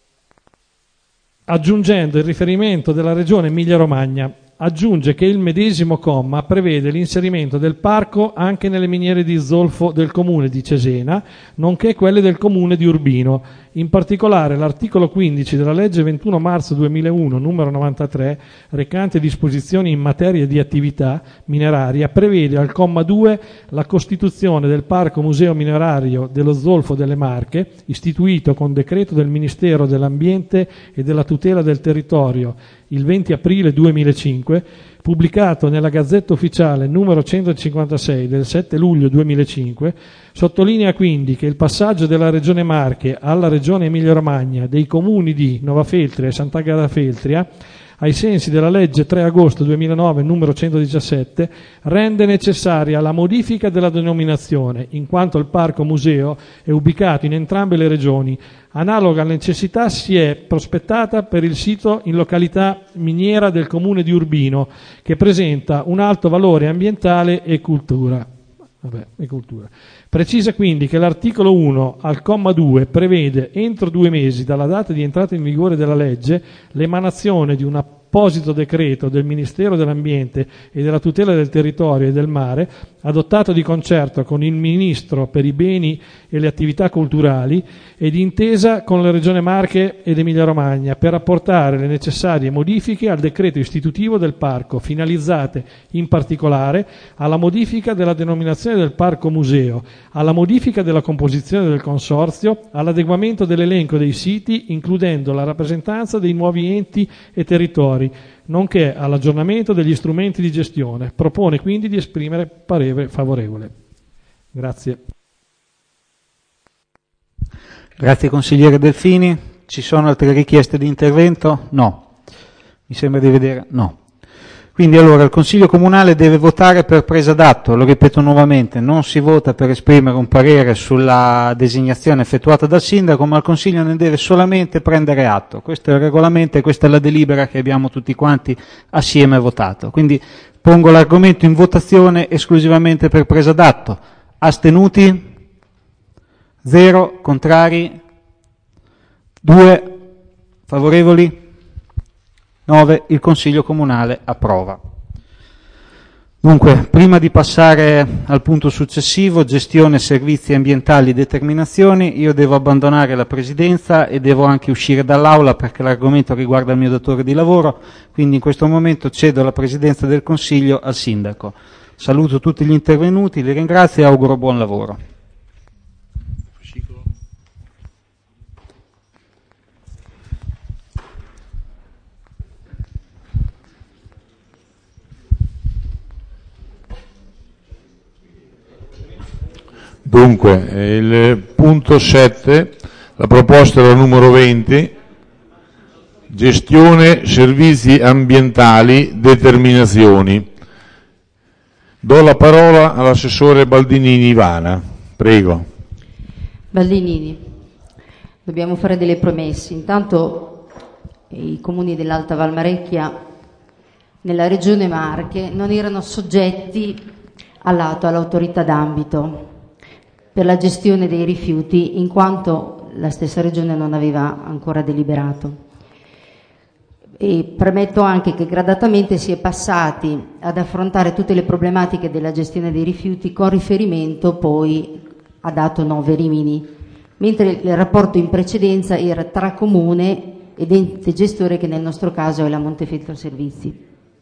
aggiungendo il riferimento della regione Emilia Romagna. Aggiunge che il medesimo comma prevede l'inserimento del parco anche nelle miniere di zolfo del comune di Cesena, nonché quelle del comune di Urbino. In particolare l'articolo quindici della legge ventuno marzo duemilauno numero novantatré, recante disposizioni in materia di attività mineraria, prevede al comma due la costituzione del Parco Museo Minerario dello Zolfo delle Marche, istituito con decreto del Ministero dell'Ambiente e della Tutela del Territorio il venti aprile duemilacinque, pubblicato nella Gazzetta Ufficiale numero centocinquantasei del sette luglio duemilacinque, sottolinea quindi che il passaggio della Regione Marche alla Regione Emilia-Romagna dei comuni di Nova Feltria e Sant'Agata Feltria, ai sensi della legge tre agosto duemilanove numero centodiciassette, rende necessaria la modifica della denominazione, in quanto il parco museo è ubicato in entrambe le regioni. Analoga necessità si è prospettata per il sito in località miniera del comune di Urbino, che presenta un alto valore ambientale e cultura. Vabbè, e cultura. Precisa quindi che l'articolo uno al comma due prevede entro due mesi dalla data di entrata in vigore della legge l'emanazione di un apposito decreto del Ministero dell'Ambiente e della Tutela del Territorio e del Mare, adottato di concerto con il Ministro per i beni e le attività culturali e d'intesa con la Regione Marche ed Emilia Romagna, per apportare le necessarie modifiche al decreto istitutivo del parco, finalizzate in particolare alla modifica della denominazione del parco museo, alla modifica della composizione del consorzio, all'adeguamento dell'elenco dei siti, includendo la rappresentanza dei nuovi enti e territori, nonché all'aggiornamento degli strumenti di gestione. Propone quindi di esprimere parere favorevole. Grazie. Grazie consigliere Delfini. Ci sono altre richieste di intervento? No. Mi sembra di vedere no. Quindi allora il Consiglio Comunale deve votare per presa d'atto, lo ripeto nuovamente, non si vota per esprimere un parere sulla designazione effettuata dal Sindaco, ma il Consiglio ne deve solamente prendere atto. Questo è il regolamento e questa è la delibera che abbiamo tutti quanti assieme votato. Quindi pongo l'argomento in votazione esclusivamente per presa d'atto. Astenuti? Zero. Contrari? Due. Favorevoli? nove. Il Consiglio Comunale approva. Dunque, prima di passare al punto successivo, gestione servizi ambientali determinazioni, io devo abbandonare la Presidenza e devo anche uscire dall'Aula perché l'argomento riguarda il mio datore di lavoro, quindi in questo momento cedo la Presidenza del Consiglio al Sindaco. Saluto tutti gli intervenuti, li ringrazio e auguro buon lavoro. Dunque, il punto sette, la proposta era numero venti, gestione servizi ambientali, determinazioni. Do la parola all'assessore Baldinini Ivana, prego. Baldinini, dobbiamo fare delle promesse. Intanto i comuni dell'Alta Valmarecchia nella regione Marche non erano soggetti all'atto all'autorità d'ambito per la gestione dei rifiuti, in quanto la stessa Regione non aveva ancora deliberato. E premetto anche che gradatamente si è passati ad affrontare tutte le problematiche della gestione dei rifiuti con riferimento poi a Dato Nove Rimini, mentre il rapporto in precedenza era tra comune ed ente gestore, che nel nostro caso è la Montefeltro Servizi.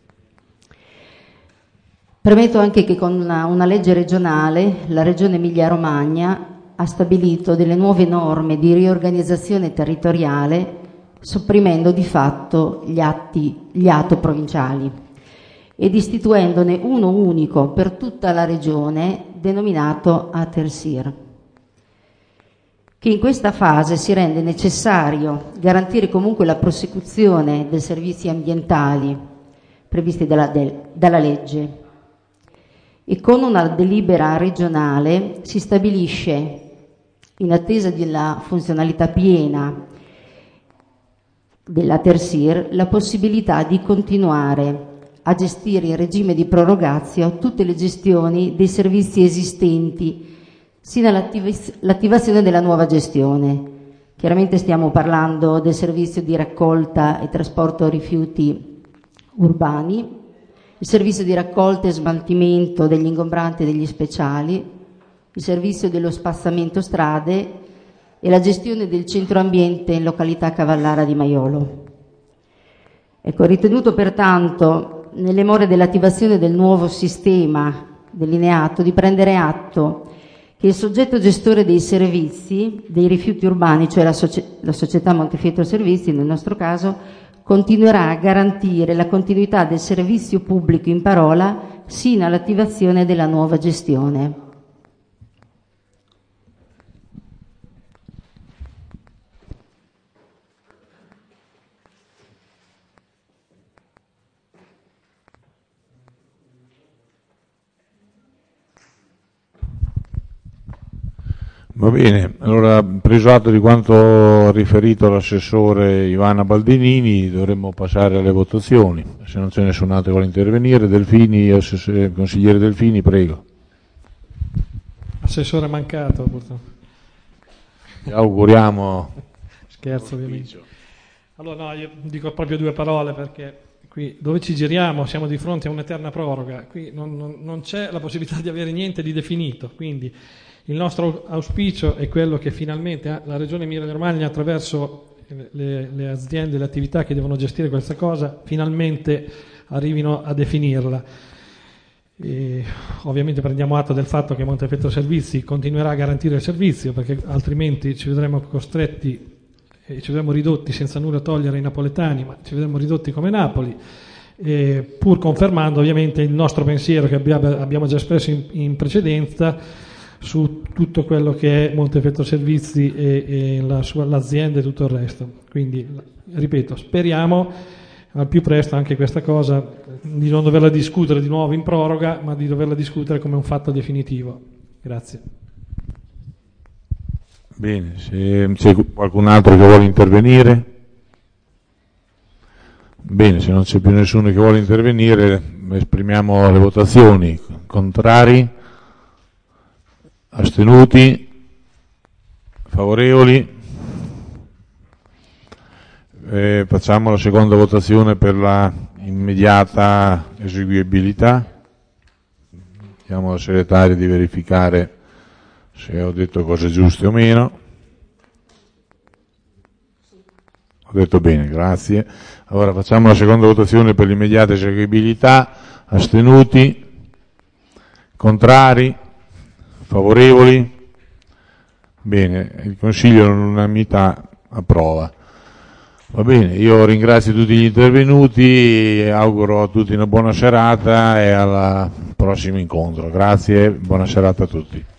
Premetto anche che con una, una legge regionale la Regione Emilia-Romagna ha stabilito delle nuove norme di riorganizzazione territoriale, sopprimendo di fatto gli atti, gli atto provinciali ed istituendone uno unico per tutta la regione denominato ATERSIR, che in questa fase si rende necessario garantire comunque la prosecuzione dei servizi ambientali previsti dalla, del, dalla legge, e con una delibera regionale si stabilisce, in attesa della funzionalità piena della Tersir, la possibilità di continuare a gestire in regime di prorogatio tutte le gestioni dei servizi esistenti sino all'attivazione della nuova gestione. Chiaramente stiamo parlando del servizio di raccolta e trasporto rifiuti urbani, il servizio di raccolta e smaltimento degli ingombranti e degli speciali, il servizio dello spazzamento strade e la gestione del centro ambiente in località Cavallara di Maiolo. Ecco, ritenuto pertanto, nelle more dell'attivazione del nuovo sistema delineato, di prendere atto che il soggetto gestore dei servizi dei rifiuti urbani, cioè la, socie- la società Montefeltro Servizi nel nostro caso, continuerà a garantire la continuità del servizio pubblico in parola sino all'attivazione della nuova gestione. Va bene, allora preso atto di quanto riferito l'assessore Ivana Baldinini, dovremmo passare alle votazioni. Se non c'è nessun altro che vuole intervenire, Delfini, assessore, consigliere Delfini, prego. Assessore mancato, purtroppo. Ti auguriamo. Scherzo, ovviamente. Allora no, io dico proprio due parole, perché qui dove ci giriamo siamo di fronte a un'eterna proroga, qui non, non, non c'è la possibilità di avere niente di definito, quindi il nostro auspicio è quello che finalmente la Regione Emilia-Romagna, attraverso le, le aziende, le attività che devono gestire questa cosa, finalmente arrivino a definirla. E ovviamente prendiamo atto del fatto che Montefeltro Servizi continuerà a garantire il servizio, perché altrimenti ci vedremo costretti e ci vedremo ridotti, senza nulla togliere ai napoletani, ma ci vedremo ridotti come Napoli, e pur confermando ovviamente il nostro pensiero che abbiamo, abbiamo già espresso in, in precedenza su tutto quello che è Montefeltro Servizi e, e la sua, l'azienda e tutto il resto. Quindi, ripeto, speriamo al più presto anche questa cosa di non doverla discutere di nuovo in proroga, ma di doverla discutere come un fatto definitivo. Grazie. Bene, se c'è qualcun altro che vuole intervenire? Bene, se non c'è più nessuno che vuole intervenire, esprimiamo le votazioni. Contrari? Astenuti? Favorevoli? Eh, facciamo la seconda votazione per la immediata eseguibilità. Chiediamo al segretario di verificare se ho detto cose giuste o meno. Ho detto bene, grazie. Allora facciamo la seconda votazione per l'immediata eseguibilità. Astenuti? Contrari? Favorevoli? Bene, il Consiglio all'unanimità approva. Va bene, io ringrazio tutti gli intervenuti, auguro a tutti una buona serata e al prossimo incontro. Grazie, buona serata a tutti.